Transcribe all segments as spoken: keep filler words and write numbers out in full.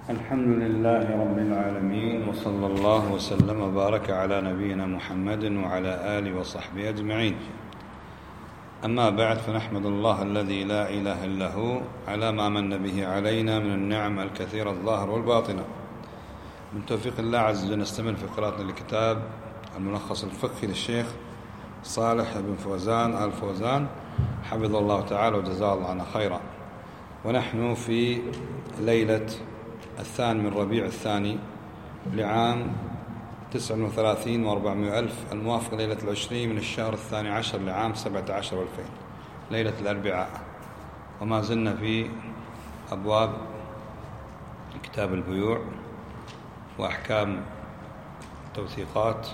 الحمد لله رب العالمين، وصلى الله وسلم وبارك على نبينا محمد وعلى آله وصحبه أجمعين. أما بعد، فنحمد الله الذي لا إله إلا هو على ما من به علينا من النعم الكثيرة الظاهرة والباطنة. من توفيق الله عز وجل نستمر في قراءتنا لكتاب الملخص الفقهي للشيخ صالح بن فوزان آل فوزان حفظه الله تعالى وجزاه الله عنا خيرا. ونحن في ليلة الثاني من ربيع الثاني لعام تسعة وثلاثين وأربعمائة ألف، الموافق ليلة العشرين من الشهر الثاني عشر لعام سبعة عشر والفين، ليلة الأربعاء. وما زلنا في أبواب كتاب البيوع وأحكام التوثيقات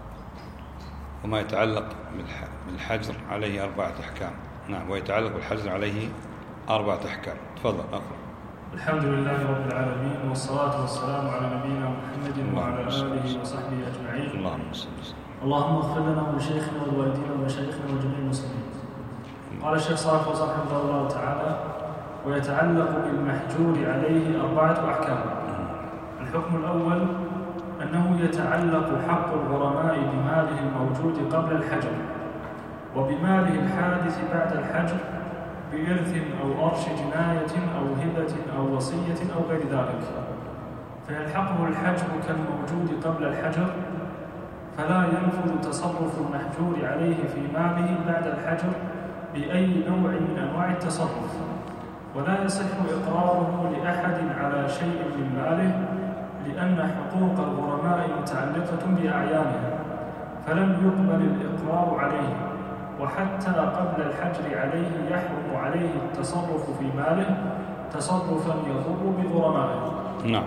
وما يتعلق بالحجر عليه أربعة أحكام. نعم، ويتعلق بالحجر عليه أربعة أحكام. تفضل أقرأ. الحمد لله رب العالمين، والصلاة والسلام على نبينا محمد وعلى آله وصحبه أجمعين. اللهم صل وسلم. اللهم اغفر لنا ولشيخنا ولوالدينا ومشايخنا وجميع المسلمين. قال الشيخ صالح الفوزان رحمه الله تعالى: ويتعلق بالمحجور عليه أربعة أحكام. الحكم الأول أنه يتعلق حق الغرماء بماله الموجود قبل الحجر وبماله الحادث بعد الحجر بإرث أو أرش جناية أو هبة أو وصية أو غير ذلك، فيلحقه الحجر كالموجود قبل الحجر، فلا ينفذ تصرف المحجور عليه في ماله بعد الحجر بأي نوع من أنواع التصرف، ولا يصح إقراره لأحد على شيء من ماله، لأن حقوق الغرماء متعلقة بأعيانها، فلم يقبل الإقرار عليه. وحتى قبل الحجر عليه يحرم عليه التصرف في ماله تصرفا يضر بغرمائه. نعم،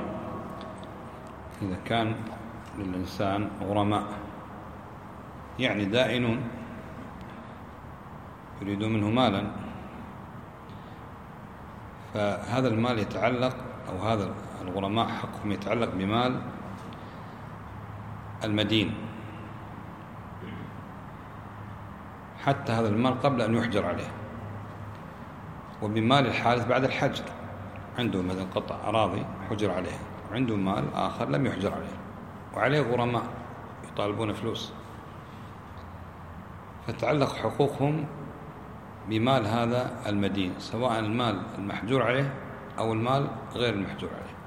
إذا كان للإنسان غرماء يعني دائنون يريدون منه مالا، فهذا المال يتعلق، أو هذا الغرماء حقهم يتعلق بمال المدين، حتى هذا المال قبل أن يحجر عليه، وبمال الحادث بعد الحجر. عنده مثلا قطع أراضي حجر عليه، وعنده مال آخر لم يحجر عليه وعليه غرماء يطالبون فلوس، فتعلق حقوقهم بمال هذا المدين، سواء المال المحجور عليه أو المال غير المحجور عليه.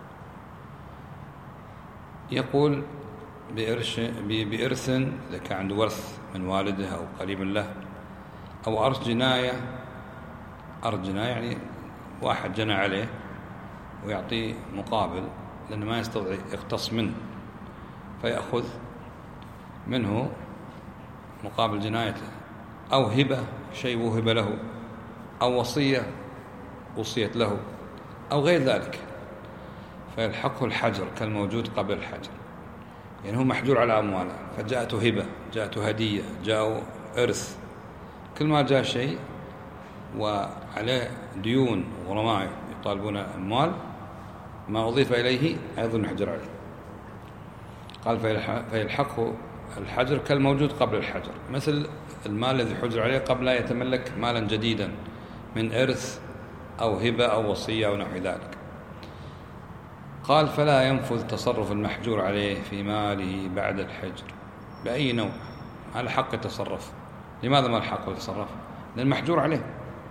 يقول بإرث إذا كان عنده ورث من والده أو قريب له، أو أرث جناية. أرث جناية يعني واحد جنى عليه ويعطيه مقابل، لأنه ما يستطيع يقتص منه، فيأخذ منه مقابل جنايته، أو هبة شيء وهب له، أو وصية وصيت له، أو غير ذلك، فيلحقه الحجر كالموجود قبل الحجر. يعني هو محجور على أمواله، فجاءته هبة، جاءته هدية، جاءه إرث، كل ما جاء شيء وعليه ديون وغرماء يطالبون أموال، ما أضيف إليه أيضا يحجر عليه. قال فيلحقه الحجر كالموجود قبل الحجر، مثل المال الذي حجر عليه قبل لا يتملك مالا جديدا من إرث أو هبة أو وصية أو نحو ذلك. قال فلا ينفذ تصرف المحجور عليه في ماله بعد الحجر بأي نوع، على حق يتصرف. لماذا ما الحق يتصرف؟ لأن المحجور عليه،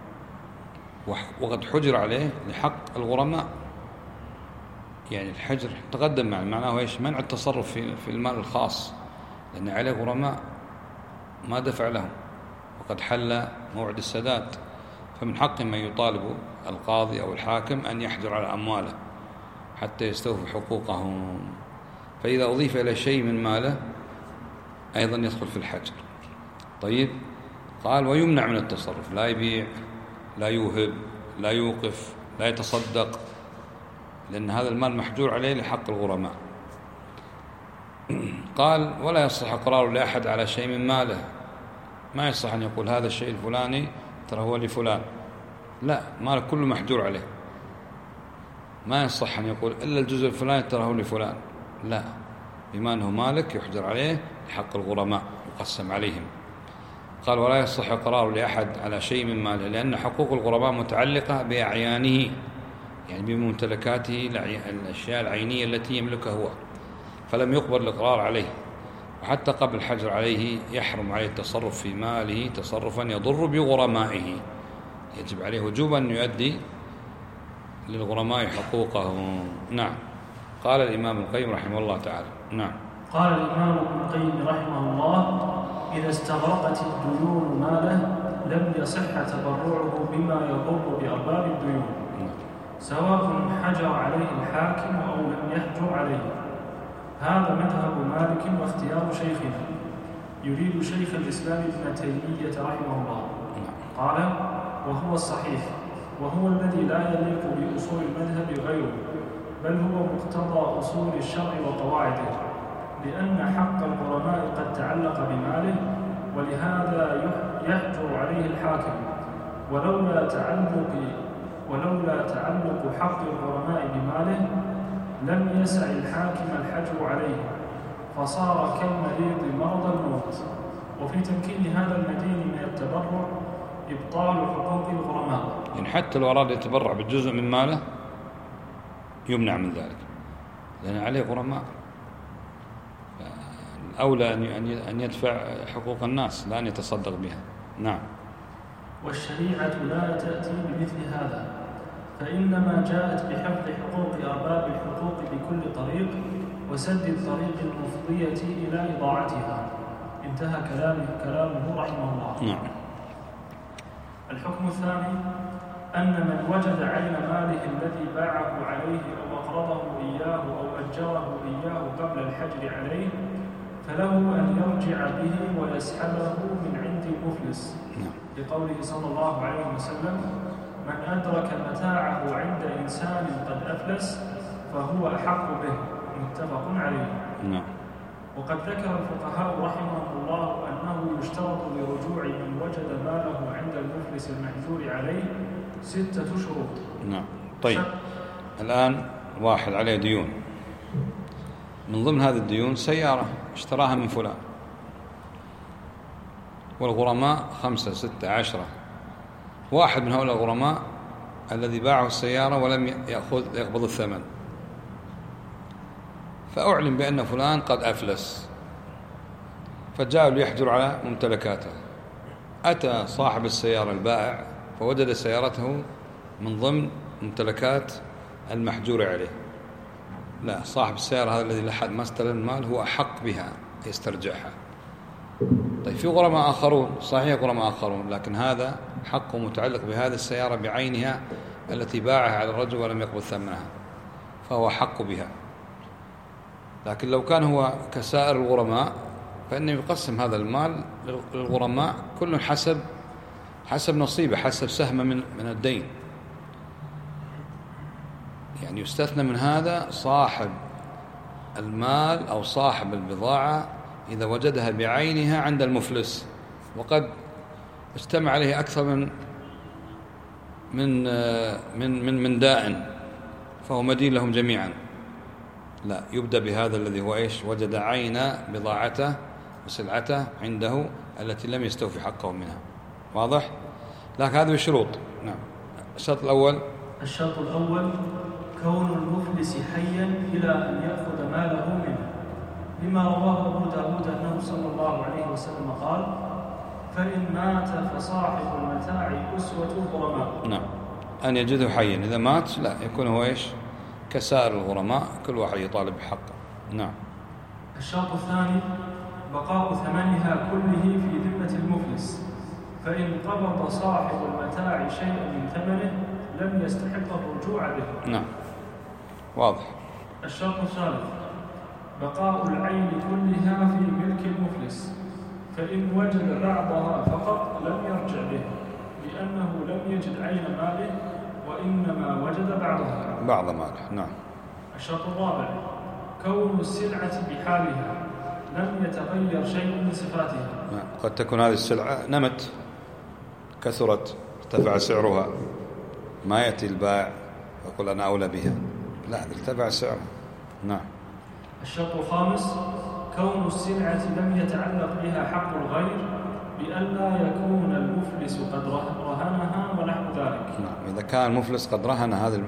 وقد حجر عليه لحق الغرماء. يعني الحجر تقدم معه معناه إيش؟ منع التصرف في في المال الخاص، لأن عليه غرماء ما دفع لهم وقد حل موعد السداد، فمن حق من يطالب القاضي أو الحاكم أن يحجر على أمواله حتى يستوفوا حقوقهم. فإذا أضيف إلى شيء من ماله أيضا يدخل في الحجر. طيب، قال ويمنع من التصرف، لا يبيع، لا يوهب، لا يوقف، لا يتصدق، لأن هذا المال محجور عليه لحق الغرماء. قال ولا يصح إقرار لأحد على شيء من ماله، ما يصح أن يقول هذا الشيء الفلاني ترى هو لفلان، لا، ماله كله محجور عليه، ما يصح أن يقول إلا الجزء الفلاني ترى هو لفلان، لا، بما أنه مالك يحجر عليه لحق الغرماء يقسم عليهم. قال ولا يصح إقرار لأحد على شيء من ماله، لأن حقوق الغرماء متعلقة بأعيانه، يعني بممتلكاته الأشياء العينية التي يملكها هو، فلم يقبل الإقرار عليه. وحتى قبل الحجر عليه يحرم عليه التصرف في ماله تصرفا يضر بغرمائه، يجب عليه وجوبا أن يؤدي للغرماء حقوقهم. نعم. قال الإمام ابن القيم رحمه الله تعالى. نعم. قال الإمام ابن القيم رحمه الله: إذا استغرقت الديون ماله لم يصح تبرعه بما يضر بأرباب الديون، سواء حجر عليه الحاكم أو لم يحجر عليه. هذا مذهب مالك واختيار شيخنا، يريد شيخ الإسلام ابن تيمية رحمه الله. قال: وهو الصحيح، وهو الذي لا يليق بأصول المذهب غيره، بل هو مقتضى أصول الشرع وقواعده، لأن حق الغرماء قد تعلق بماله، ولهذا يحجر عليه الحاكم. ولولا تعلق ولولا تعلق حق الغرماء بماله لم يسع الحاكم الحجر عليه، فصار كالمريض مرض الموت. وفي تمكين هذا المدين من التبرع إبطال حقوق الغرماء. يعني حتى لو أراد يتبرع بالجزء من ماله يمنع من ذلك، لأن عليه غرماء، أولى أن يدفع حقوق الناس لا أن يتصدق بها. نعم. والشريعة لا تأتي بمثل هذا، فإنما جاءت بحفظ حقوق أرباب الحقوق بكل طريق وسد الطريق المفضية إلى إضاعتها. انتهى كلامه كلامه رحمه الله. نعم. الحكم الثاني: أن من وجد عين ماله الذي باعه عليه أو أقرضه إياه أو أجره إياه قبل الحجر عليه فله أن يرجع به ويسحبه من عند المفلس، لقوله صلى الله عليه وسلم: من أدرك متاعه عند إنسان قد أفلس فهو أحق به، متفق عليه. نعم. وقد ذكر الفقهاء رحمهم الله أنه يشترط لرجوع من وجد ماله عند المفلس المحجور عليه ستة شروط. نعم. طيب، الآن واحد عليه ديون، من ضمن هذه الديون سيارة اشتراها من فلان، والغرماء خمسة ستة عشرة. واحد من هؤلاء الغرماء الذي باعه السيارة ولم يأخذ يقبض الثمن، فأعلم بأن فلان قد أفلس، فجاء ليحجر على ممتلكاته. أتى صاحب السيارة البائع فوجد سيارته من ضمن ممتلكات المحجور عليه. لا، صاحب السيارة هذا الذي لحد ما استلم المال هو أحق بها يسترجعها. طيب، في غرماء آخرون، صحيح غرماء آخرون، لكن هذا حقه متعلق بهذه السيارة بعينها التي باعها على الرجل ولم يقبض ثمنها، فهو حق بها. لكن لو كان هو كسائر الغرماء فإنه يقسم هذا المال للغرماء كل حسب حسب نصيبه، حسب سهمه من من الدين. يعني يستثنى من هذا صاحب المال أو صاحب البضاعة إذا وجدها بعينها عند المفلس وقد اجتمع عليه أكثر من من من من, من داء، فهو مدين لهم جميعا. لا، يبدأ بهذا الذي هو إيش؟ وجد عين بضاعته وسلعته عنده التي لم يستوفي حقه منها. واضح؟ لكن هذه الشروط. نعم. الشرط الأول الشرط الأول كون المفلس حيا إلى أن يأخذ ماله منه، لما رواه أبو داود أنه صلى الله عليه وسلم قال: فإن مات فصاحب المتاع أسوة الغرماء. نعم، أن يجده حيا. إذا مات لا، يكون هو إيش؟ كسائر الغرماء، كل واحد يطالب بحقه. نعم. الشرط الثاني بقاء ثمنها كله في ذمة المفلس، فإن قبض صاحب المتاع شيئا من ثمنه لم يستحق الرجوع به. نعم، واضح. الشرط الثالث بقاء العين كلها في ملك المفلس، فإن وجد بعضها فقط لم يرجع به، لأنه لم يجد عين ماله وإنما وجد بعضها بعض ماله. نعم. الشرط الرابع كون السلعة بحالها لم يتغير شيء من صفاتها. نعم. قد تكون هذه السلعة نمت، كثرت، ارتفع سعرها، ما يأتي البائع يقول أنا أولى بها، لا، ارتفع سعرها. نعم. الشرط الخامس كون السلعة لم يتعلق بها حق الغير، بألا يكون المفلس قد رهنها ونحو ذلك. نعم. إذا كان المفلس قد رهن هذه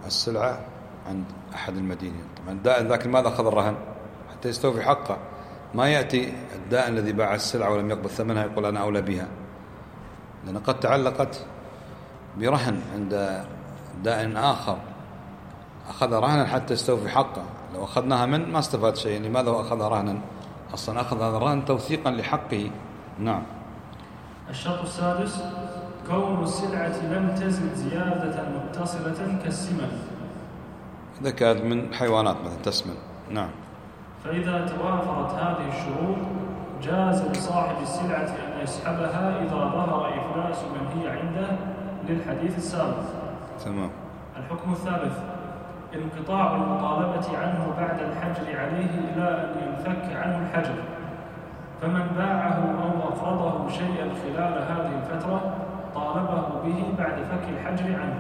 السلعة عند أحد المدينين. طبعا الدائن ذاك ماذا أخذ الرهن حتى يستوفي حقه. ما يأتي الدائن الذي باع السلعة ولم يقبل ثمنها يقول أنا أولى بها، لأن قد تعلقت برهن عند دائن آخر أخذ رهنا حتى يستوفي حقه. لو أخذناها من ما استفاد شيء. لماذا أخذ رهنا؟ أصلا أخذ هذا الرهن توثيقا لحقه. نعم. الشرط السادس كون السلعة لم تزد زيادة متصلة كالسمن، إذا كانت من حيوانات مثلا تسمن. نعم. فإذا توافرت هذه الشروط جاز لصاحب السلعة أن يسحبها إذا ظهر إفلاس من هي عنده للحديث السابق. تمام. الحكم الثالث انقطاع المطالبة عنه بعد الحجر عليه إلى أن ينفك عنه الحجر، فمن باعه أو أقرضه شيئا خلال هذه الفترة طالبه به بعد فك الحجر عنه.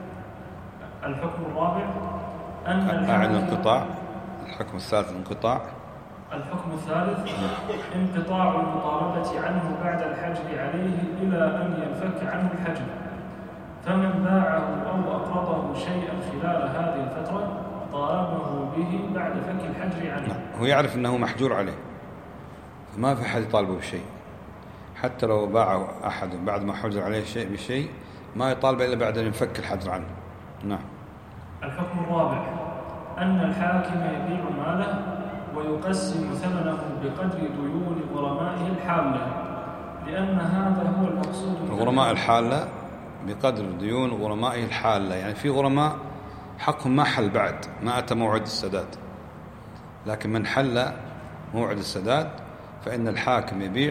الحكم الرابع أن أعد انقطاع. الحكم الثالث انقطاع. الحكم الثالث انقطاع المطالبة عنه بعد الحجر عليه إلى أن ينفك عنه الحجر، فمن باعه أو أقرضه شيئا خلال هذه الفترة طالبه به بعد فك الحجر عنه. هو يعرف أنه محجور عليه، فما في أحد يطالبه بشيء. حتى لو باعه أحد بعد ما حجر عليه شيء بشيء ما يطالبه إلا بعد أن ينفك الحجر عنه. نعم. الحكم الرابع أن الحاكم يبيع ماله ويقسم ثمنه بقدر ديون غرمائه الحالة، لأن هذا هو المقصود. الغرماء الحالة بقدر ديون غرمائه الحالة، يعني في غرماء حقهم ما حل بعد، ما أتى موعد السداد، لكن من حل موعد السداد فإن الحاكم يبيع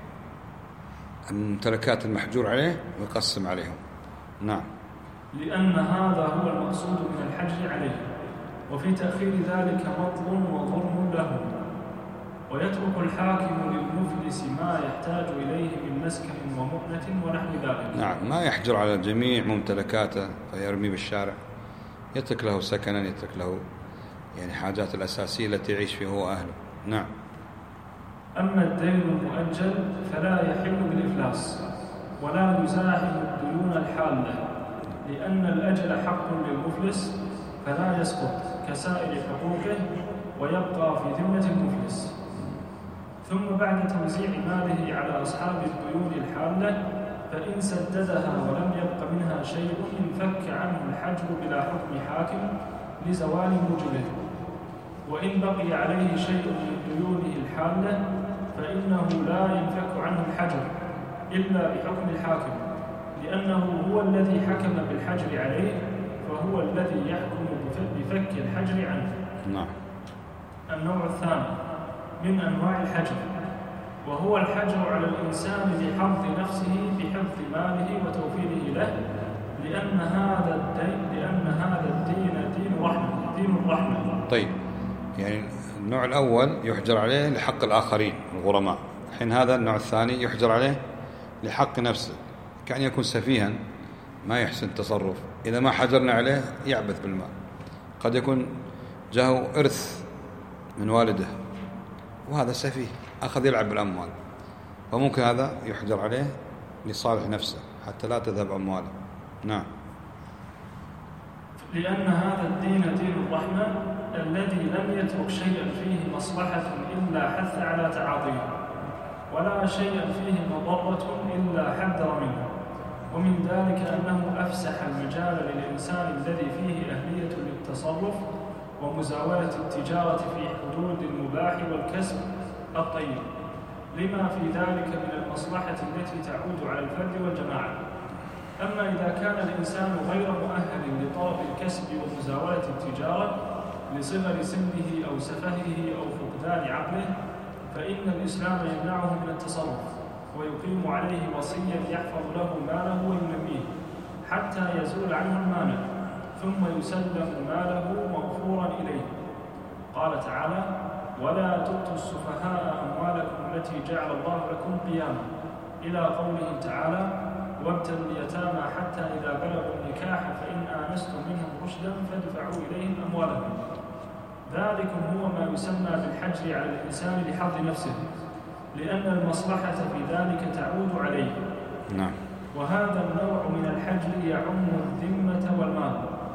الممتلكات المحجور عليه ويقسم عليهم. نعم. لأن هذا هو المقصود من الحجر عليه، وفي تأخير ذلك مطل وظلم له، ويترك الحاكم للمفلس ما يحتاج إليه من مسكن ومؤنة ونحو ذلك. نعم. ما يحجر على جميع ممتلكاته فيرمي بالشارع، يترك له سكنا، يترك له يعني حاجات الأساسية التي يعيش فيها هو أهله. نعم. أما الدين المؤجل فلا يحل بالإفلاس ولا يزاحم الديون الحالة، لأن الأجل حق للمفلس فلا يسقط كسائر حقوقه ويبقى في ذمة المفلس. ثم بعد توزيع ماله على أصحاب الديون الحالة فإن سددها ولم يبق منها شيء انفك عنه الحجر بلا حكم حاكم لزوال موجبه، وإن بقي عليه شيء من ديونه الحالة فإنه لا ينفك عنه الحجر إلا بحكم الحاكم، لأنه هو الذي حكم بالحجر عليه فهو الذي يحكم بفك الحجر عنه. نعم. النوع الثاني من أنواع الحجر، وهو الحجر على الإنسان بحفظ نفسه بحفظ ماله وتوفيره له، لأن هذا الدين لأن هذا الدين دين رحمة دين الرحمة. طيب، يعني النوع الأول يحجر عليه لحق الآخرين الغرماء، الحين هذا النوع الثاني يحجر عليه لحق نفسه، كأن يكون سفيها ما يحسن التصرف، إذا ما حجرنا عليه يعبث بالمال. قد يكون جاءه إرث من والده وهذا سفيه أخذ يلعب بالأموال، فممكن هذا يحجر عليه لصالح نفسه حتى لا تذهب أمواله. نعم. لأن هذا الدين دين الرحمة الذي لم يترك شيئا فيه مصلحة إلا حث على تعاطيه، ولا شيئا فيه مضرة إلا حذر منه. ومن ذلك أنه أفسح المجال للإنسان الذي فيه أهلية للتصرف ومزاولة التجارة في حدود المباح والكسب الطيب، لما في ذلك من المصلحة التي تعود على الفرد والجماعة. أما إذا كان الإنسان غير مؤهل لطلب الكسب ومزاولة التجارة لصغر سنه أو سفهه أو فقدان عقله، فإن الإسلام يمنعه من التصرف ويقيم عليه وصيا يحفظ له ماله وينميه حتى يزول عنه المانع، ثم يسلم ماله مغفورا إليه. قال تعالى: ولا تؤتوا السفهاء أموالكم التي جعل الله لكم قياما، إلى قوله تعالى: وابتلوا اليتامى حتى إذا بلغوا النكاح فإن آنستم منهم رشدا فادفعوا إليهم أموالهم. ذلكم هو ما يسمى بالحجر على الإنسان لحظ نفسه، لأن المصلحة في ذلك تعود عليه. نعم. وهذا النوع من الحجر يعم الذمة والمال،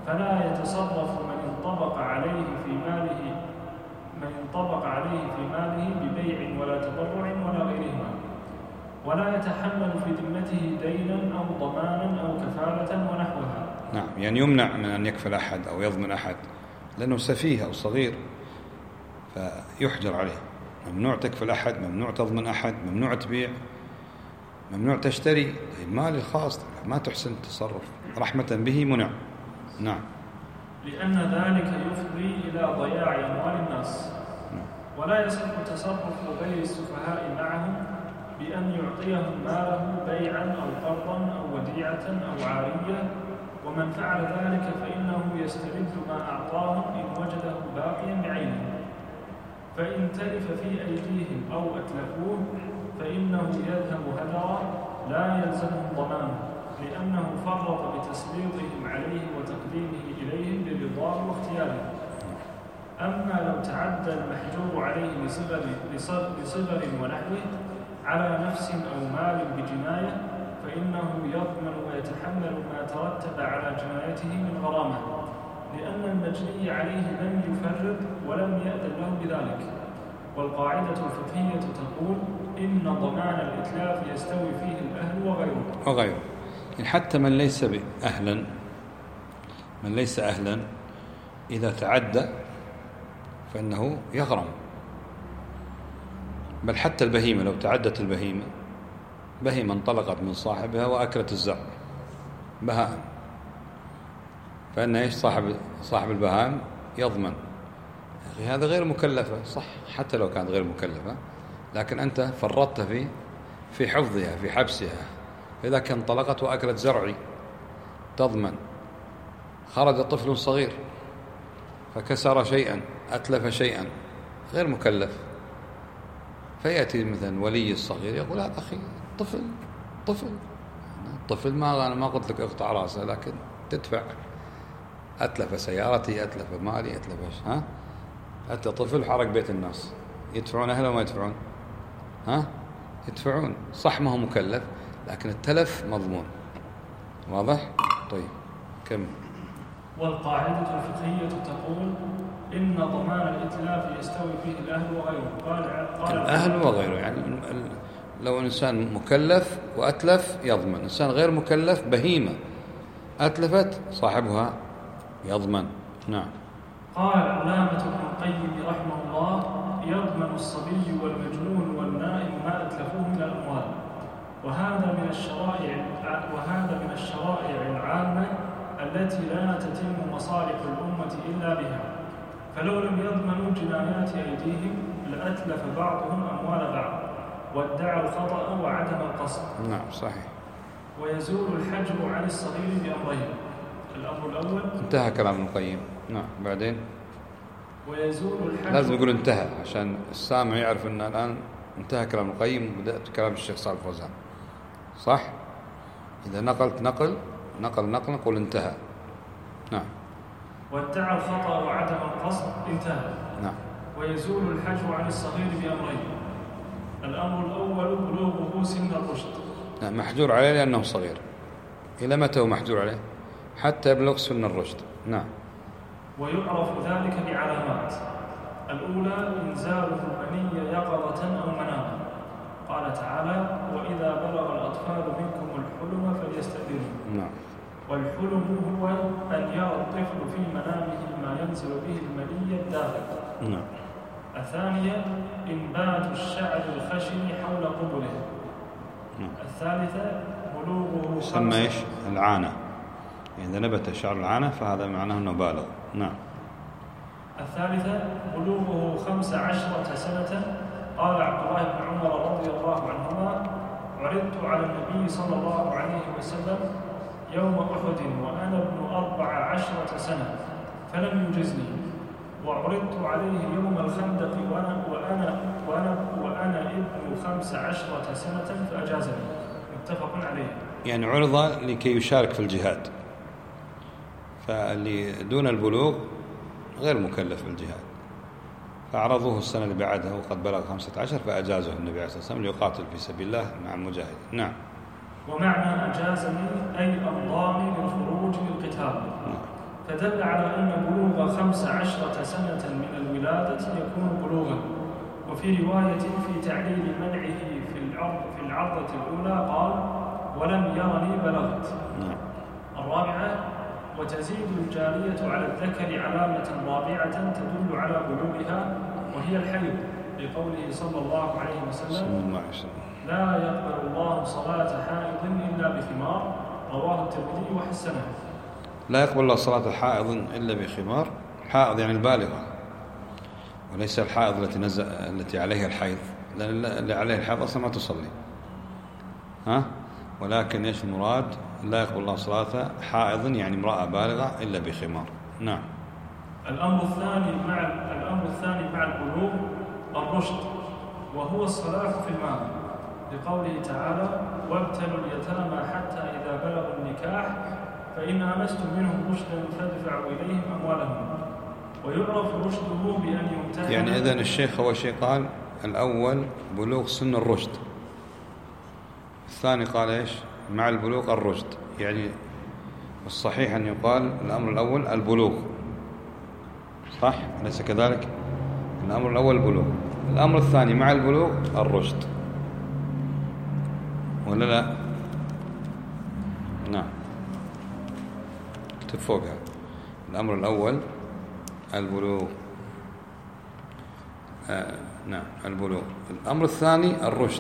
فلا يتصرف من انطبق عليه في ماله من انطبق عليه في ماله ببيع ولا تبرع ولا غيرهما، ولا يتحمل في ذمته دينا أو ضمانا أو كفالة ونحوها. نعم، يعني يمنع من أن يكفل أحد أو يضمن أحد لأنه سفيه أو صغير فيحجر عليه. ممنوع تكفل أحد، ممنوع تضمن أحد، ممنوع تبيع، ممنوع تشتري. المال الخاص ما تحسن التصرف رحمة به منع. نعم، لأن ذلك يفضي إلى ضياع أموال الناس. ولا يصح تصرف غير السفهاء معهم بأن يعطيهم ماله بيعا أو قرضا أو وديعة أو عارية، ومن فعل ذلك فإنه يسترد ما أعطاهم إن وجده باقيا بعينه، فإن تلف في أيديهم أو أتلفوه فإنه يذهب هدرا لا يلزمهم ضمانه، لأنه فرط بتسليطهم عليه وتقديمه إليهم برضاه واختياره. أما لو تعدى المحجور عليه لصغر, لصغر ونحوه على نفس أو مال بجناية فإنه يضمن ويتحمل ما ترتب على جنايته من غرامة، لأن المجني عليه لم يفرط ولم يأذن له بذلك. والقاعدة الفقهية تقول إن ضمان الإتلاف يستوي فيه الأهل وغيره وغيره يعني حتى من ليس أهلا من ليس أهلا إذا تعدى فإنه يغرم. بل حتى البهيمة لو تعدت البهيمة، بهيمة انطلقت من صاحبها وأكلت الزرع بهائم، فإن إيش صاحب صاحب البهائم يضمن. أخي هذا غير مكلفة، صح، حتى لو كانت غير مكلفة، لكن أنت فرطت في في حفظها في حبسها. فإذا كان انطلقت وأكلت زرعي تضمن. خرج طفل صغير فكسر شيئا أتلف شيئا غير مكلف، فيأتي مثلا ولي الصغير يقول هذا أخي طفل طفل طفل ما أنا ما قلت لك اقطع رأسه، لكن تدفع. أتلف سيارتي، أتلف مالي، أتلف ها أنت طفل حرق بيت الناس، يدفعون أهله وما يدفعون؟ ها يدفعون، صح ما هو مكلف لكن التلف مضمون. واضح؟ طيب كم. والقاعدة الفقهية تقول إن ضمان الإتلاف يستوي فيه الأهل وغيره. قال قال الأهل وغيره، يعني لو إنسان مكلف وأتلف يضمن، إنسان غير مكلف بهيمة أتلفت صاحبها يضمن. نعم. قال العلامة ابن القيم رحمه الله يضمن الصبي والمجنون والنائم ما أتلفوه من الأموال، وهذا من الشرائع وهذا من الشرائع العامة التي لا تتم مصالح الأمة إلا بها، فلو لم يضمنوا جنايات أيديهم لأتلف بعضهم أموال بعض وادعوا الخطأ وعدم القصد. نعم صحيح. ويزول الحجر عن الصغير بأمرين. الأمر الأول انتهى كلام ابن القيم. نعم بعدين ويزول الحجر، لازم يقول انتهى عشان السامع يعرف أن الآن انتهى كلام ابن القيم وبدأت كلام الشيخ صالح الفوزان. صح؟ إذا نقلت نقل نقل نقل نقول انتهى. نعم. وادعى الخطأ وعدم القصد انتهى. نعم. ويزول الحجر عن الصغير بأمرين. الأمر الأول بلوغه سن الرشد. نعم محجور عليه لأنه صغير. إلى متى هو محجور عليه؟ حتى يبلغ سن الرشد. نعم. ويعرف ذلك بعلامات. الأولى إنزاله المني يقظة أو مناما. قال تعالى وإذا بلغ الأطفال منكم الحلم فليستأذنوا. نعم. والحلم هو أن يرى الطفل في منامه ما ينزل به المني الداخل. نعم. الثانية إنبات الشعر الخشن حول قبله. نعم. الثالثة بلوغه يسمى ايش؟ العانة. يعني إذا نبت شعر العانة فهذا معناه أنه بالغ. نعم. الثالثة بلوغه خمس عشرة سنة. قال عبد الله بن عمر رضي الله عنهما عرضت على النبي صلى الله عليه وسلم يوم أحد وأنا ابن أربع عشرة سنة فلم يجزني، وعرضت عليه يوم الخندق وأنا, وأنا, وأنا, وأنا ابن خمس عشرة سنة فأجازني. متفق عليه. يعني عرض لكي يشارك في الجهاد، فاللي دون البلوغ غير مكلف بالجهاد، فعرضوه السنة اللي بعدها وقد بلغ خمسة عشر فأجازه النبي عليه الصلاة والسلام ليقاتل في سبيل الله مع المجاهد. نعم. ومعنى أجازني أي أمضاني للخروج للقتال. نعم. فدل على أن بلوغ خمس عشرة سنة من الولادة يكون بلوغا. وفي رواية في تعليل منعه في العرض في العرضة الأولى قال: ولم يرني بلغت. الرابعة: وتزيد الجارية على الذكر علامة رابعة تدل على بلوغها وهي الحيض، لقوله صلى الله عليه وسلم: لا يقبل الله صلاة حائض إلا بخمار، رواه الترمذي وحسنه. لا يقبل الله صلاة حائض إلا بخمار. حائض يعني البالغة، وليس الحائض التي نزل التي عليها الحيض، لأن اللي عليها الحيض أصلا ما تصلي. ها؟ ولكن ايش المراد؟ لا يقبل الله صلاة حائض يعني امرأة بالغة إلا بخمار. نعم. الأمر الثاني مع الأمر الثاني مع البلوغ الرشد، وهو الصلاح في المال، لقوله تعالى: وابتلوا اليتامى حتى إذا بلغوا النكاح فإن آنستم منهم رشدا فادفعوا إليهم أموالهم. ويعرف رشده بأن يمتهن. يعني إذن الشيخ أول شيء قال الأول بلوغ سن الرشد، الثاني قال إيش؟ مع البلوغ الرشد. يعني الصحيح أن يقال الأمر الأول البلوغ، صح؟ أليس كذلك؟ الأمر الأول البلوغ، الأمر الثاني مع البلوغ الرشد، ولا لا؟ نعم، اكتب فوقها الأمر الأول البلوغ. آه نعم البلوغ. الأمر الثاني الرشد.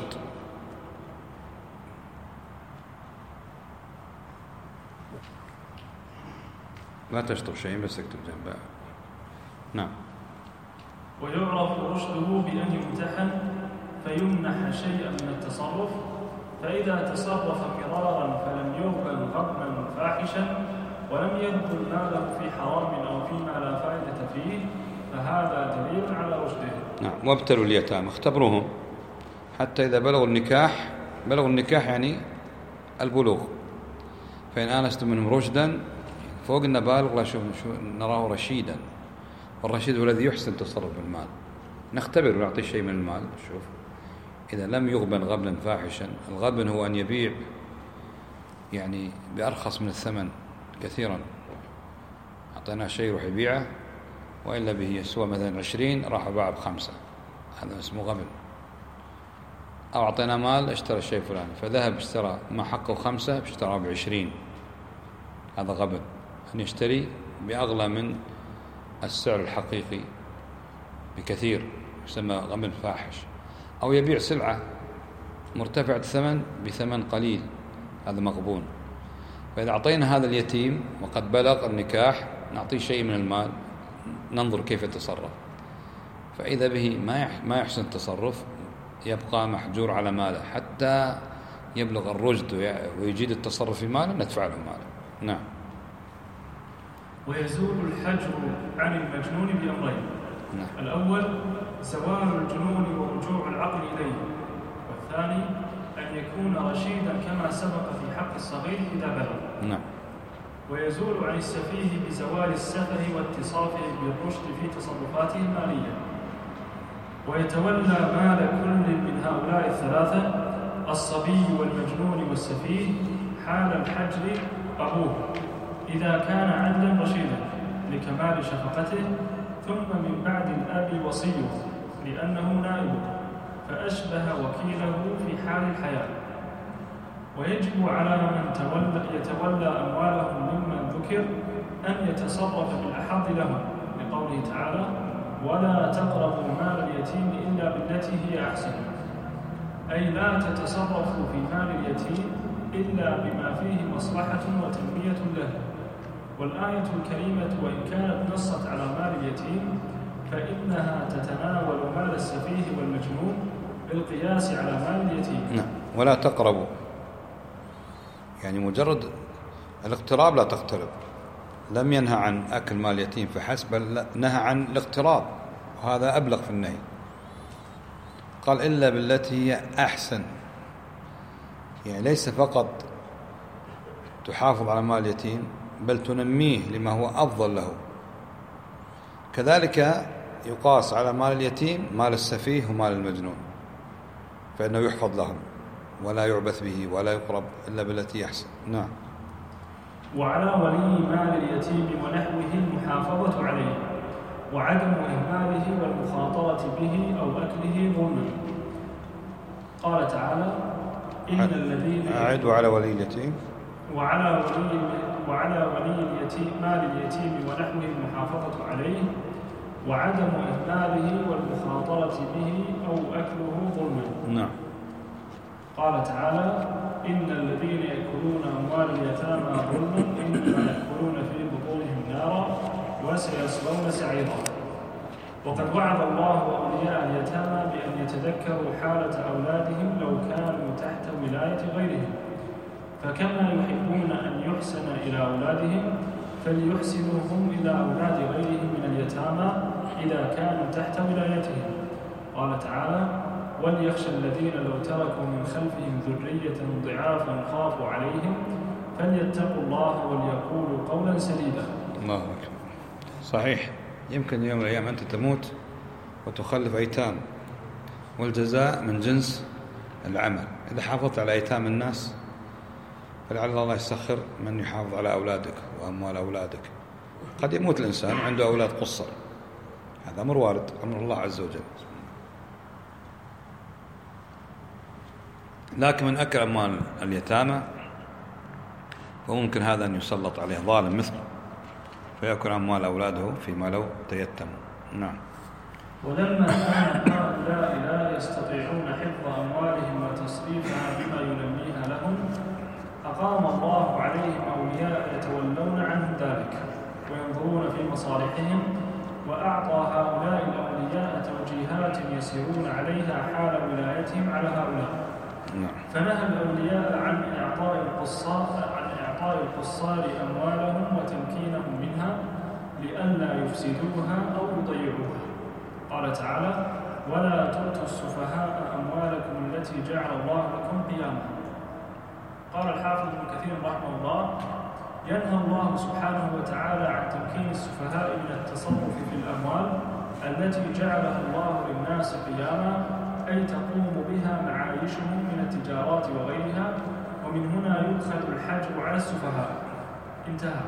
لا تشطب شيء بس اكتب جنبها. نعم. ويعرف رشده بأن يمتحن فيمنح شيئا من التصرف، فإذا تصرف مرارا فلم يغبن غبنا فاحشا ولم يبذل ماله في حرام أو فيما لا فائدة فيه فهذا دليل على رشده. نعم. وابتلوا اليتامى، اختبروهم حتى إذا بلغوا النكاح. بلغوا النكاح يعني البلوغ. فإن آنستم منهم رشدا، فوق النبالغ لا شوف نراه رشيدا، والرشيد هو الذي يحسن تصرف بالمال. نختبر ونعطيه شيء من المال. شوف إذا لم يغبن غبنا فاحشا، الغبن هو أن يبيع يعني بأرخص من الثمن كثيرا، أعطيناه شيء يروح يبيعه وإلا به يسوى مثلا عشرين راح باعه بخمسة، هذا اسمه غبن. أو أعطينا مال اشترى الشيء فلاني فذهب اشترى ما حقه خمسة اشتراه بعشرين، هذا غبن. أن يشتري بأغلى من السعر الحقيقي بكثير يسمى غبن فاحش. أو يبيع سلعة مرتفعة الثمن بثمن قليل، هذا مغبون. فإذا أعطينا هذا اليتيم وقد بلغ النكاح نعطيه شيء من المال، ننظر كيف يتصرف، فإذا به ما يحسن التصرف يبقى محجور على ماله حتى يبلغ الرشد ويجيد التصرف في ماله، ندفع له ماله. نعم. ويزول الحجر عن المجنون بأمرين. نعم. الأول زوال الجنون ورجوع العقل إليه، والثاني أن يكون رشيدا كما سبق في حق الصغير إذا بلغ. نعم. ويزول عن السفيه بزوال السفه واتصافه بالرشد في تصرفاته المالية. ويتولى مال كل من هؤلاء الثلاثة الصبي والمجنون والسفيه حال الحجر أبوه إذا كان عدلا رشيدا لكمال شفقته، ثم من بعد الأب وصيه لأنه نائب فأشبه وكيله في حال الحياة. ويجب على من تولى يتولى أموالهم ممن ذكر أن يتصرف بالأحظ لهم، لقوله تعالى: ولا تقربوا مال اليتيم إلا بالتي هي أحسن، أي لا تتصرفوا في مال اليتيم إلا بما فيه مصلحة وتنمية له. والآية الكريمة وإن كانت نصت على مال اليتيم فإنها تتناول مال السفيه والمجنون بالقياس على مال اليتيم. نعم. ولا تقربوا يعني مجرد الاقتراب لا تقترب، لم ينهى عن أكل مال اليتيم فحسب، بل نهى عن الاقتراب، وهذا أبلغ في النهي. قال إلا بالتي هي أحسن، يعني ليس فقط تحافظ على مال اليتيم بل تنميه لما هو أفضل له. كذلك يقاس على مال اليتيم مال السفيه ومال المجنون، فإنه يحفظ لهم ولا يعبث به ولا يقرب إلا بالتي يحسن. نعم. وعلى ولي مال اليتيم ونحوه المحافظة عليه وعدم إهماله والمخاطرة به أو أكله ظلما. قال تعالى: إن الذين أعد وعلى ولي اليتيم وعلى ولي وعلى ولي اليتيم مال اليتيم ونحوه المحافظة عليه وعدم إهماله والمخاطرة به أو أكله ظلما. نعم. قال تعالى: إن الذين يأكلون أموال اليتامى ظلما إنما يأكلون في بطونهم نارا وسيصلون سعيرا. وقد وعد الله أولياء اليتامى بأن يتذكروا حالة أولادهم لو كانوا تحت ولاية غيرهم، فكما يحبون أن يحسن إلى أولادهم فليحسنوا هم إلى أولاد غيرهم من اليتامى إذا كانوا تحت ولايتهم. قال تعالى: وليخشى الذين لو تركوا من خلفهم ذرية ضعافا خافوا عليهم فليتقوا الله وليقولوا قولا سديدا. الله أكبر. صحيح، يمكن يوم من الأيام أنت تموت وتخلف أيتام، والجزاء من جنس العمل. إذا حافظت على أيتام الناس فلعل الله يسخر من يحافظ على أولادك وأموال أولادك. قد يموت الإنسان عنده أولاد قصر، هذا أمر وارد، أمر الله عز وجل. لكن من أكل أموال اليتامى فممكن هذا أن يسلط عليه ظالم مثله فيأكل أموال أولاده فيما لو تيتموا. نعم. ولما كان هؤلاء لا يستطيعون حفظ أموالهم وتصريفها بما ينميها لهم أقام الله عليهم أولياء يتولون عنهم ذلك وينظرون في مصالحهم، وأعطى هؤلاء الأولياء توجيهات يسيرون عليها حال ولايتهم على هؤلاء. فنهى الأولياء عن إعطاء القصار عن إعطاء القصار أموالهم وتمكينهم منها لئلا يفسدوها أو يضيعوها. قال تعالى: ولا تؤتوا السفهاء أموالكم التي جعل الله لكم قياما. قال الحافظ ابن كثير رحمه الله: ينهى الله سبحانه وتعالى عن تمكين السفهاء من التصرف في الأموال التي جعلها الله للناس قياما، أي تقوم بها معايشهم من التجارات وغيرها، ومن هنا يؤخذ الحجر على السفهاء. انتهى.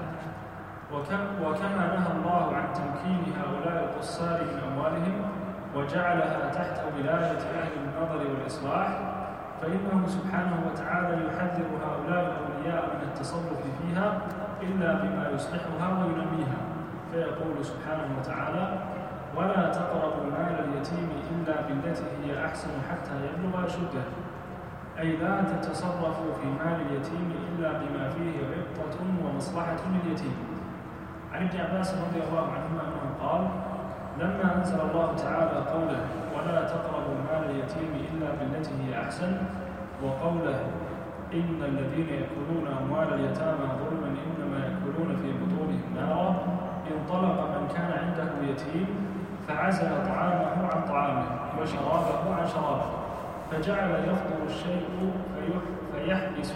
وكما نهى الله عن تمكين هؤلاء القصار من أموالهم وجعلها تحت ولاية أهل النظر والإصلاح، فإنه سبحانه وتعالى يحذر هؤلاء الأولياء من التصرف فيها إلا بما يصلحها وينميها، فيقول سبحانه وتعالى: ولا تقربوا مال اليتيم إلا بالتي هي أحسن حتى يبلغ أشده، أي لا تتصرفوا في مال اليتيم إلا بما فيه رقة ومصلحة لليتيم. عن ابن عباس رضي الله عنهما أنه قال: لما أنزل الله تعالى قوله: ولا تقربوا مال اليتيم إلا بالتي هي أحسن، وقوله: إن الذين يأكلون أموال اليتامى ظلما إنما يأكلون في بطونهم نارا، انطلق من كان عنده يتيم فعزل طعامه عن طعامه وشرابه عن شرابه، فجعل يفضل الشيء فيحبس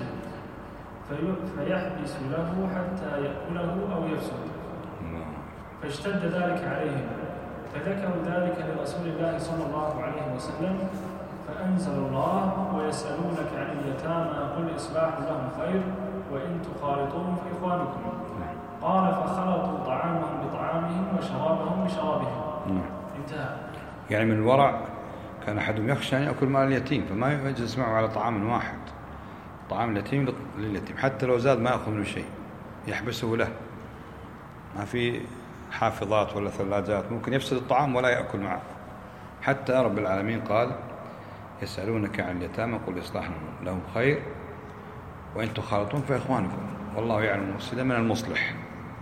فيحبس له حتى يأكله أو يفسد، فاشتد ذلك عليهم، فذكروا ذلك لرسول الله صلى الله عليه وسلم، فأنزل الله: ويسألونك عن اليتامى قل إصلاح لهم خير وإن تخالطوهم فإخوانكم. قال: فخلطوا طعامهم بطعامهم وشرابهم بشرابهم. انتهى. يعني من الورع كان أحدهم يخشى أن يأكل مال اليتيم فما يجلس معه على طعام واحد، طعام اليتيم لليتيم، حتى لو زاد ما يأخذ منه شيء، يحبسه له، ما في حافظات ولا ثلاجات، ممكن يفسد الطعام ولا يأكل معه. حتى رب العالمين قال: يسألونك عن اليتامى قل إصلاح لهم خير وإن تخالطون فإخوانكم والله يعلم المفسد من المصلح.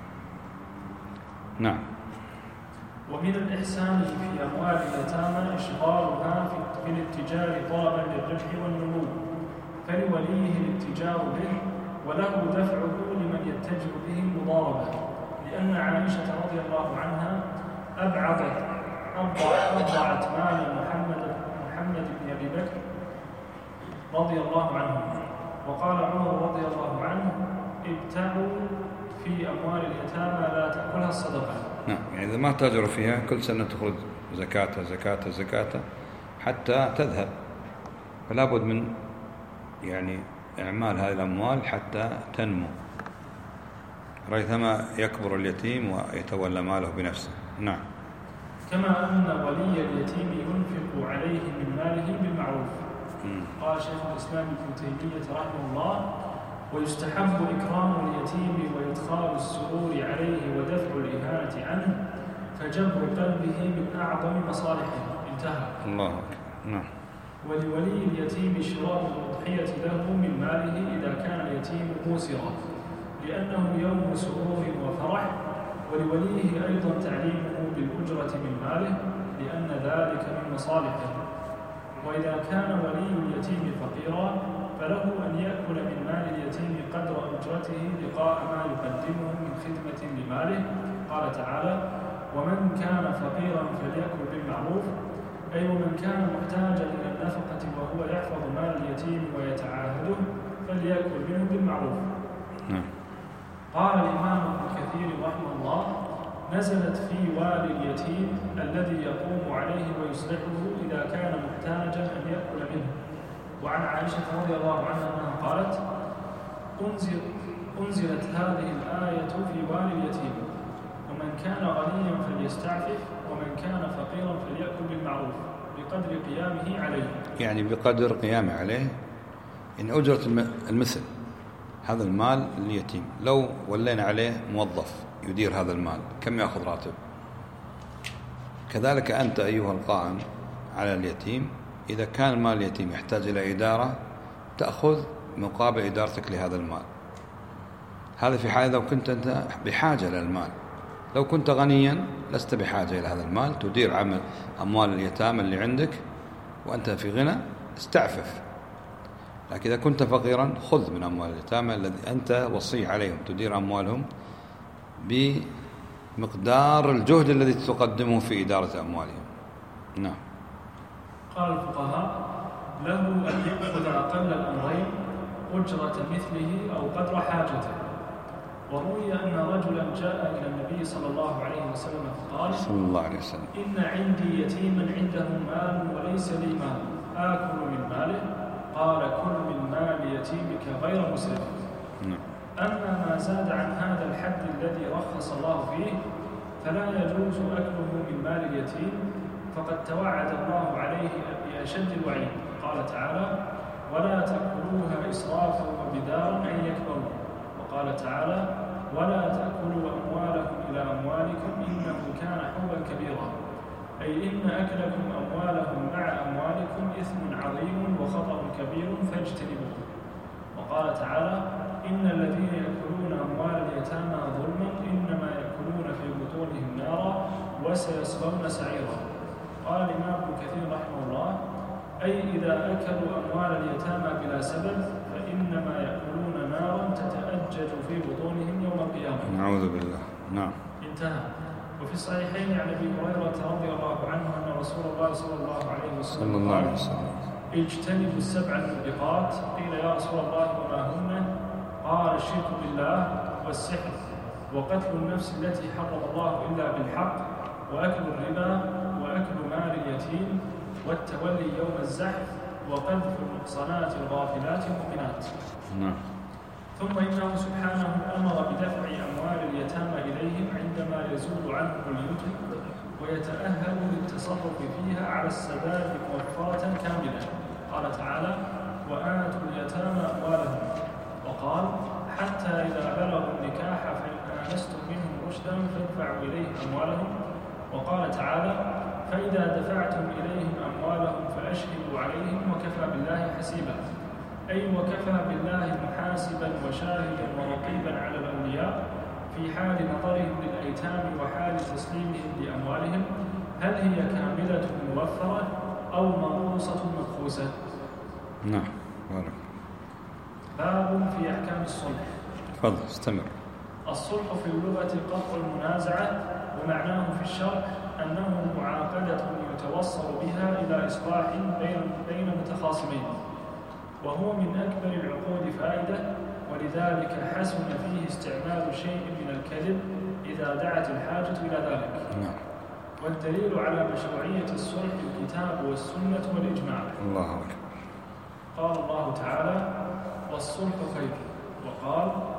نعم. ومن الإحسان في أموال اليتامى إشغالها في الاتجار طلبا للربح والنمو، فلوليه الاتجار به وله دفعه لمن يتجر به مضاربة، لأن عائشة رضي الله عنها أبعدت أبضعت مال محمد محمد بن أبي بكر رضي الله عنه، وقال عمر رضي الله عنه: ابتعوا في أموال اليتامى لا تأكلها الصدقة. نعم، يعني إذا ما تاجروا فيها كل سنة تخرج زكاة زكاة زكاة حتى تذهب، فلا بد من يعني إعمال هذه الأموال حتى تنمو. ريثما يكبر اليتيم ويتولى ماله بنفسه. نعم. كما أن ولي اليتيم ينفق عليه من ماله بالمعروف. م. قال شيخ الإسلام ابن تيمية رحمه الله: ويستحب إكرام اليتيم وإدخال السرور عليه ودفع الإهانة عنه، فجبر قلبه من أعظم مصالحه. انتهى. الله أكبر. نعم. ولولي اليتيم شراء الأضحية له من ماله إذا كان اليتيم موسرا، لأنه يوم سرور وفرح، ولوليه أيضا تعليمه بالأجرة من ماله، لأن ذلك من مصالحه. وإذا كان ولي اليتيم فقيرا فله أن يأكل من مال اليتيم قدر أجرته لقاء ما يقدمه من خدمة لماله. قال تعالى: ومن كان فقيرا فليأكل بالمعروف، أي ومن كان محتاجا إلى النفقة وهو يحفظ مال اليتيم ويتعاهده فليأكل منه بالمعروف. قال الإمام ابن كثير رحمه الله: نزلت في والي اليتيم الذي يقوم عليه ويصلحه إذا كان محتاجا أن يأكل منه. وعن عائشة رضي الله عنها أنها قالت: أنزل أنزلت هذه الآية في والي اليتيم، ومن كان غنيا فليستعفف، ومن كان فقيرا فليأكل بالمعروف بقدر قيامه عليه. يعني بقدر قيامه عليه، إن أجرة المثل هذا المال لليتيم، لو ولينا عليه موظف يدير هذا المال كم يأخذ راتب؟ كذلك أنت أيها القائم على اليتيم، إذا كان المال اليتيم يحتاج إلى إدارة تأخذ مقابل إدارتك لهذا المال. هذا في حال لو كنت أنت بحاجة للمال. لو كنت غنيا لست بحاجة إلى هذا المال، تدير عمل أموال اليتامى اللي عندك وأنت في غنى، استعفف. لكن إذا كنت فقيرا خذ من أموال اليتامى الذي أنت وصي عليهم، تدير أموالهم بمقدار الجهد الذي تقدمه في إدارة أموالهم. نعم. قال الفقهاء: له أن يأخذ أقل الأمرين، أجرة مثله أو قدر حاجته. وروي أن رجلا جاء إلى النبي صلى الله عليه وسلم فقال: صلى الله عليه وسلم: إن عندي يتيما عنده مال وليس لي مال، آكل من ماله؟ قال: كل من مال يتيمك غير مسرف. أما ما زاد عن هذا الحد الذي رخص الله فيه فلا يجوز أكله من مال اليتيم، فقد توعد الله عليه بأشد الوعيد. قال تعالى: ولا تأكلوها إسرافا وبدارا أن يكبروا. وقال تعالى: ولا تأكلوا أموالكم إلى أموالكم إنه كان حوبا كبيرا، أي إن أكلكم أموالهم مع أموالكم إثم عظيم وخطأ كبير فاجتنبوه. وقال تعالى: إن الذين يأكلون أموال اليتامى ظلما إنما يأكلون في بطونهم نارا وسيصلون سعيرا. قال الإمام ابن كثير رحمه الله: أي إذا أكلوا أموال اليتامى بلا سبب فإنما يأكلون نارا تتأجج في بطونهم يوم القيامة. نعوذ بالله. نعم. انتهى. وفي الصحيحين عن أبي هريرة رضي الله عنه أن رسول الله صلى الله عليه وسلم قال: اجتنبوا السبع الموبقات. قيل: يا رسول الله وما هن؟ قال: الشرك بالله، والسحر، وقتل النفس التي حرم الله إلا بالحق، وأكل الربا، وأكل مال اليتيم، والتولي يوم الزحف، وقذف المحصنات الغافلات المؤمنات. نعم. ثم إنه سبحانه أمر بدفع أموال اليتامى إليهم عندما يزول عنهم اليتم ويتأهل للتصرف فيها على السداد موفرة كاملة. قال تعالى: وآتوا اليتامى أموالهم. وقال: حتى إذا بلغوا النكاح فإن آنستم منهم رشدا فادفعوا إليهم أموالهم. وقال تعالى: فإذا دفعتم إليهم أموالهم فأشهدوا عليهم وكفى بالله حسيبا، أي وكفى بالله محاسبا وشاهدا ورقيبا على الأولياء في حال نظرهم للأيتام وحال تسليمهم لأموالهم، هل هي كاملة موفرة أو منقوصة مبخوسة؟ نعم. بارك. باب في أحكام الصلح. تفضل استمر. الصلح في اللغة قطع المنازعة، ومعناه في الشرع أنه معاقدة يتوصل بها إلى إصلاح بين بين متخاصمين، وهو من أكبر العقود فائدة، ولذلك حسن فيه استعمال شيء من الكذب إذا دعت الحاجة إلى ذلك. نعم. والدليل على مشروعية الصلح الكتاب والسنة والإجماع. الله أكبر. قال الله تعالى: والصلح خير. وقال: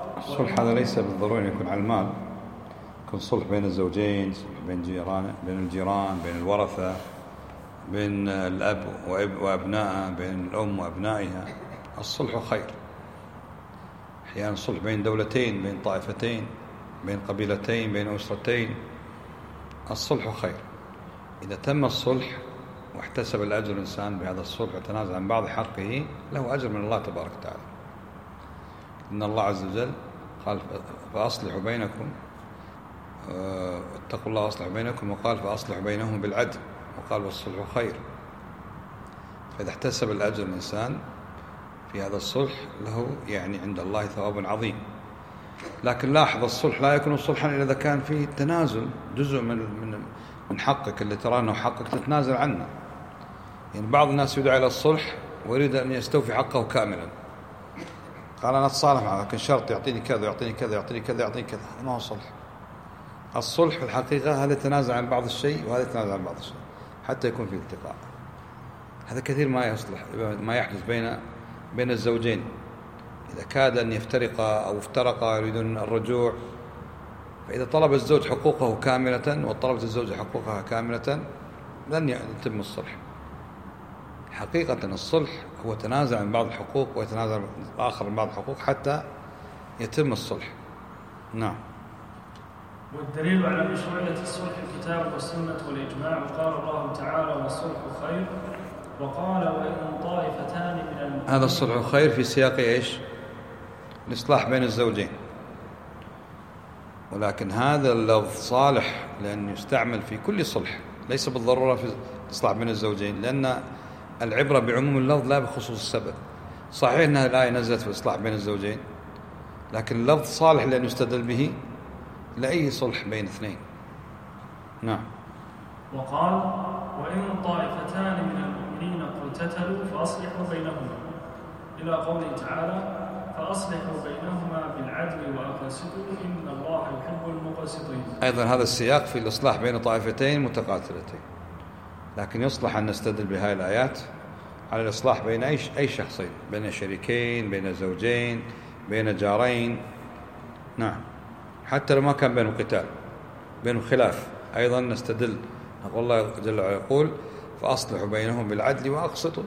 الصلح هذا ليس بالضرورة يكون على المال، يكون صلح بين الزوجين، صلح بين جيران، بين الجيران، بين الورثة، بين الأب وأبنائه، بين الأم وأبنائها. الصلح خير. أحيانا الصلح بين دولتين، بين طائفتين، بين قبيلتين، بين أسرتين، الصلح خير. إذا تم الصلح واحتسب الأجر الإنسان بهذا الصلح وتنازل عن بعض حقه، له أجر من الله تبارك وتعالى. إن الله عز وجل قال فأصلحوا بينكم، اتقوا الله وأصلحوا بينكم، وقال فأصلحوا بينهم بالعدل، وقال والصلح خير. فإذا احتسب الأجر الإنسان في هذا الصلح له يعني عند الله ثواب عظيم. لكن لاحظ الصلح لا يكون صلحا إلا إذا كان فيه تنازل، جزء من من من حقك اللي ترى أنه حقك تتنازل عنه. يعني بعض الناس يدعى إلى الصلح ويريد أن يستوفي حقه كاملا، قال أنا أتصالح معه لكن شرط يعطيني كذا يعطيني كذا يعطيني كذا يعطيني كذا. ما هو صلح. الصلح في الحقيقة هذا يتنازل عن بعض الشيء وهذا يتنازل عن بعض الشيء حتى يكون في التقاء. هذا كثير ما يصلح ما يحدث بين بين الزوجين. إذا كاد أن يفترقا أو افترقا يريدون الرجوع، فإذا طلب الزوج حقوقه كاملة وطلبت الزوجة حقوقها كاملة لن يتم الصلح. حقيقة الصلح هو تنازل عن بعض الحقوق ويتنازل الآخر عن بعض الحقوق حتى يتم الصلح. نعم. والدليل على مشروعية الصلح الكتاب والسنة والإجماع، قال الله تعالى والصلح خير، وقال وإن طائفتان من المؤمنين. هذا الصلح خير في سياق إيش؟ الإصلاح بين الزوجين، ولكن هذا اللفظ صالح لأن يستعمل في كل صلح، ليس بالضرورة في الإصلاح بين الزوجين، لأن العبرة بعموم اللفظ لا بخصوص السبب. صحيح أنها الآية نزلت في الإصلاح بين الزوجين، لكن اللفظ صالح لأن يستدل به لأي صلح بين اثنين. نعم. وقال وإن طائفتان من المؤمنين اقتتلوا فأصلحوا بينهما، إلى قوله تعالى فأصلحوا بينهما بالعدل وأقسطوا إن الله يحب المقسطين. أيضا هذا السياق في الإصلاح بين طائفتين متقاتلتين، لكن يصلح أن نستدل بهذه الآيات على الإصلاح بين أي أي شخصين، بين شريكين، بين زوجين، بين جارين. نعم. حتى لو ما كان بينهم قتال، بينهم خلاف، أيضا نستدل. نقول الله جل وعلا يقول فأصلحوا بينهم بالعدل وأقسطوا.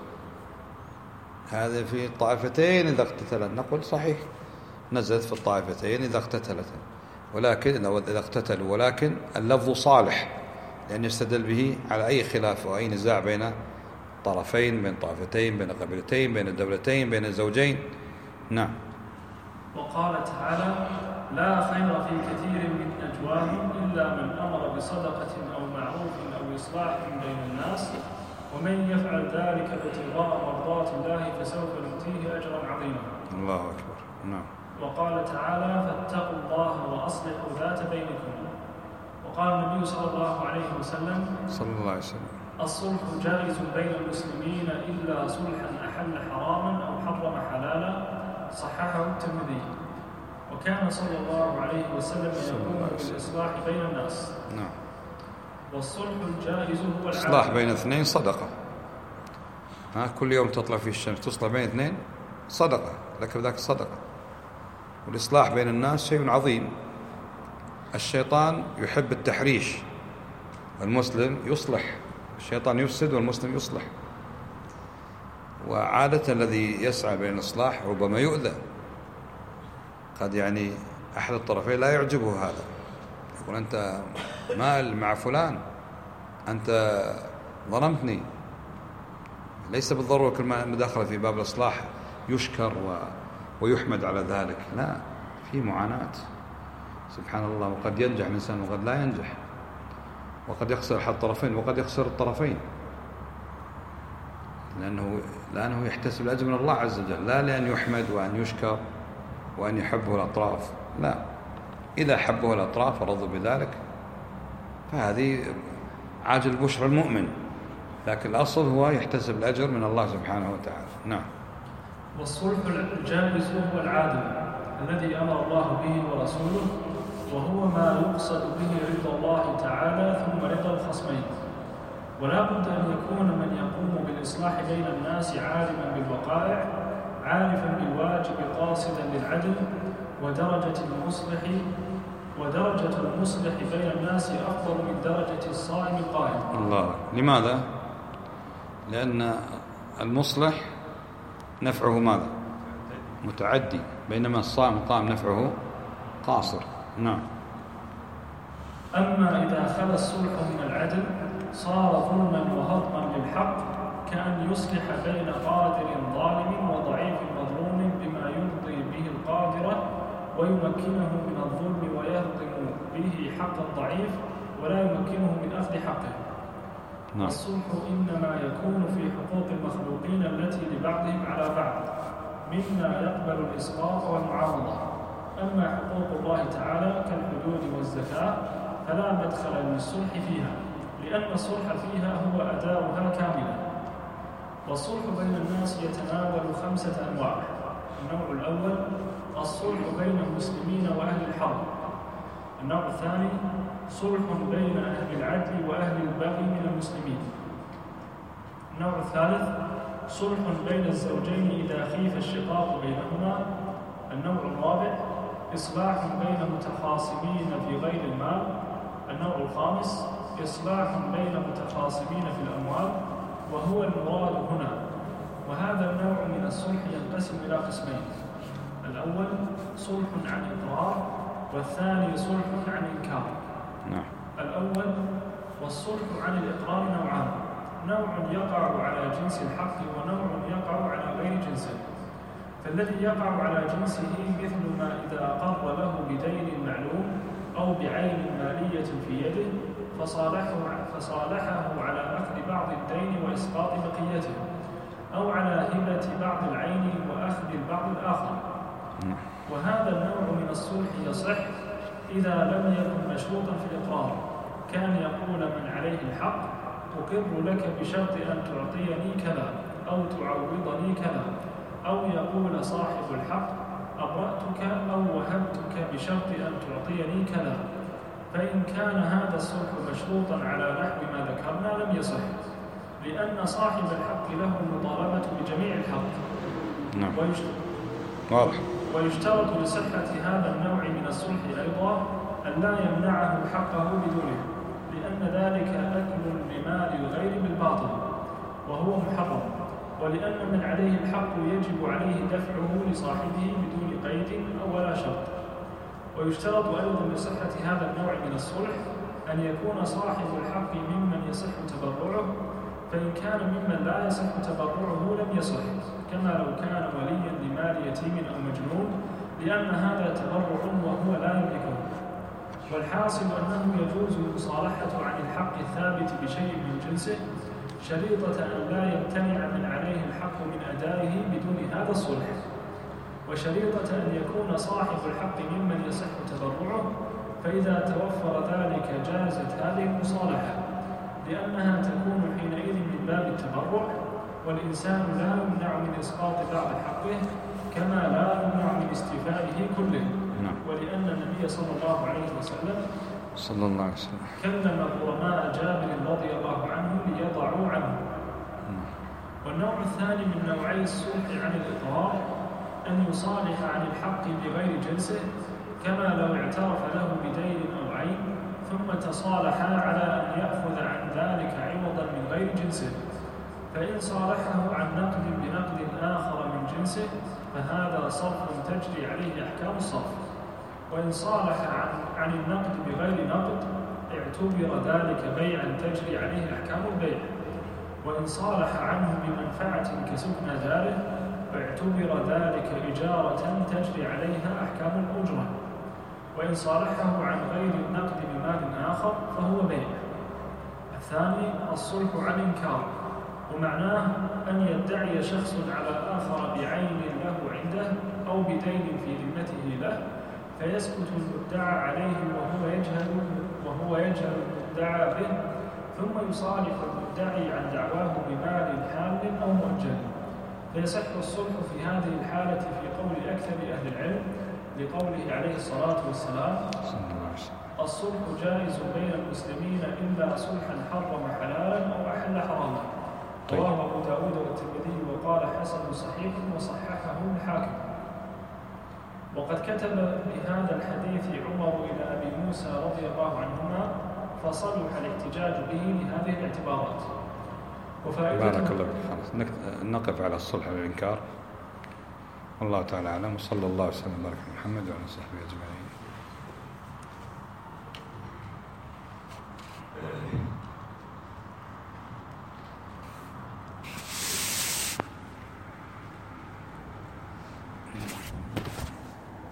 هذا في الطائفتين إذا اقتتلت، نقول صحيح نزلت في الطائفتين إذا اقتتلت، ولكن إذا اقتتلوا، ولكن اللفظ صالح لأن يستدل به على أي خلاف وأي نزاع بين طرفين، بين طائفتين، بين قبيلتين، بين الدولتين، بين الزوجين. نعم. وقال تعالى لا خير في كثير من نجواهم إلا من أمر بصدقة أو معروف أو إصلاح بين الناس ومن يفعل ذلك ابتغاء مرضات الله فسوف نؤتيه أجرا عظيما. الله أكبر. نعم. وقال تعالى فاتقوا الله وأصلحوا ذات بينكم. وقال النبي صلى الله عليه وسلم صلى الله عليه وسلم الصلح جائز بين المسلمين إلا صلحا أحل حراما أو حرم حلالا، صححه الترمذي. وكان صلى الله عليه وسلم يقوم بالإصلاح بين الناس. نعم. والصلح الجائز هو الإصلاح بين اثنين صدقة. ها كل يوم تطلع في الشمس تصلح بين اثنين صدقة، لك بذاك الصدقة. والإصلاح بين الناس شيء عظيم. الشيطان يحب التحريش، والمسلم يصلح. الشيطان يفسد والمسلم يصلح. وعادة الذي يسعى بين الإصلاح ربما يؤذى، قد يعني أحد الطرفين لا يعجبه هذا، يقول أنت مال مع فلان، أنت ظلمتني. ليس بالضرورة كل ما دخل في باب الإصلاح يشكر و... ويحمد على ذلك، لا، في معاناة سبحان الله. وقد ينجح الإنسان وقد لا ينجح، وقد يخسر أحد الطرفين وقد يخسر الطرفين، لأنه لأنه يحتسب الأجر من الله عز وجل، لا لأن يحمد وأن يشكر وأن يحبه الأطراف، لا. إذا حبه الأطراف ورضوا بذلك فهذه عاجل بشرى المؤمن، لكن الأصل هو يحتسب الأجر من الله سبحانه وتعالى. نعم. والصلح الجائز هو العادل الذي أمر الله به ورسوله، وهو ما يقصد به رضا الله تعالى ثم رضا الخصمين. ولا بد أن يكون من يقوم بالإصلاح بين الناس عالما بالوقائع، عارفا بالواجب قاصدا للعدل، ودرجة المصلح ودرجة المصلح بين الناس أفضل من درجة الصائم القائم. الله. لماذا؟ لأن المصلح نفعه ماذا؟ متعدي، بينما الصائم القائم نفعه قاصر. نعم. أما إذا خلا الصلح من العدل صار ظلما وهضما للحق، كأن يصلح بين قادر ظالم وضعيف مظلوم بما يرضي به القادر ويمكنه من الظلم ويهضم به حق الضعيف ولا يمكنه من أخذ حقه. نعم. الصلح إنما يكون في حقوق المخلوقين التي لبعضهم على بعض مما يقبل الإسقاط والمعارضة. أما حقوق الله تعالى كالحدود والزكاة فلا مدخل للصلح فيها، لأن الصلح فيها هو أداؤها كاملا. والصلح بين الناس يتناول خمسة أنواع. النوع الأول الصلح بين المسلمين وأهل الحرب. النوع الثاني صلح بين أهل العدل وأهل البغي من المسلمين. النوع الثالث صلح بين الزوجين إذا خيف الشقاق بينهما. النوع الرابع إصلاح بين متخاصمين في غير المال. النوع الخامس إصلاح بين متخاصمين في الأموال، وهو المراد هنا. وهذا النوع من الصلح ينقسم إلى قسمين: الأول صلح عن إقرار، والثاني صلح عن إنكار. نعم. الأول والصلح عن الإقرار نوعان: نوع يقع على جنس الحق، ونوع يقع على غير جنسه. فالذي يقع على جنسه مثل ما إذا أقر له بدين معلوم أو بعين مالية في يده فصالحه, فصالحه على أخذ بعض الدين وإسقاط بقيته، أو على هبة بعض العين وأخذ البعض الآخر. وهذا النوع من الصلح يصح إذا لم يكن مشروطا في الإقرار، كان يقول من عليه الحق: أقر لك بشرط أن تعطيني كذا أو تعوضني كذا، أو يقول صاحب الحق: أبرأتك أو وهبتك بشرط أن تعطيني كذا. فإن كان هذا الصلح مشروطا على نحو ما ذكرنا لم يصح، لأن صاحب الحق له المطالبة بجميع الحق. نعم. واضح. ويشترط لصحة هذا النوع من الصلح أيضا أن لا يمنعه حقه بدونه، لأن ذلك أكل لمال الغير بالباطل وهو محرم، ولأن من عليه الحق يجب عليه دفعه لصاحبه بدون قيد أو ولا شرط. ويشترط أيضا لصحة هذا النوع من الصلح أن يكون صاحب الحق ممن يصح تبرعه، فإن كان ممن لا يصح تبرعه لم يصح، كما لو كان وليا لمال يتيم أو مجنون، لأن هذا تبرع وهو لا يملكه. والحاصل أنه يجوز المصالحة عن الحق الثابت بشيء من جنسه، شريطة أن لا يمتنع من عليه الحق من أدائه بدون هذا الصلح، وشريطة أن يكون صاحب الحق ممن يصح تبرعه، فإذا توفر ذلك جازت هذه المصالحة، لأنها تكون حينئذ من باب التبرع، والإنسان لا يمنع من إسقاط بعض حقه كما لا يمنع من استيفائه كله. نعم. ولأن النبي صلى الله عليه وسلم صلى الله عليه وسلم كلم غرماء جابر رضي الله عنه ليضعوا عنه. نعم. والنوع الثاني من نوعي الصلح عن الإقرار أن يصالح عن الحق بغير جنسه، كما لو اعترف له بدين أو عين ثم تصالحا على أن يأخذ عن ذلك عوضا من غير جنسه، فإن صالحه عن نقد بنقد آخر من جنسه فهذا صرف تجري عليه أحكام الصرف. وإن صالح عن, عن النقد بغير نقد اعتبر ذلك بيعا تجري عليه أحكام البيع. وإن صالح عنه بمنفعة كسكن داره فاعتبر ذلك إجارة تجري عليها أحكام الأجرة. وإن صالحه عن غير النقد بمال آخر فهو بيع. الثاني الصلح عن إنكار، ومعناه أن يدعي شخص على آخر بعين له عنده أو بدين في ذمته له، فيسكت المدعى عليه وهو يجهل وهو يجهل المدعى به، ثم يصالح المدعي عن دعواه بمال حال أو مؤجل، فيصح الصلح في هذه الحالة في قول أكثر أهل العلم، لقوله عليه الصلاة والسلام: الصلح جائز بين المسلمين إلا صلحا حرم حلالا أو أحل حراما. رواه أبو داود والترمذي وقال حسن صحيح وصححه الحاكم. وقد كتب بهذا الحديث عمر إلى أبي موسى رضي الله عنهما فصلح الاحتجاج به لهذه الاعتبارات. بارك الله فيك. نقف على الصلح والإنكار. والله تعالى أعلم، وصلى الله وسلم وبارك على محمد وعلى صحبه أجمعين.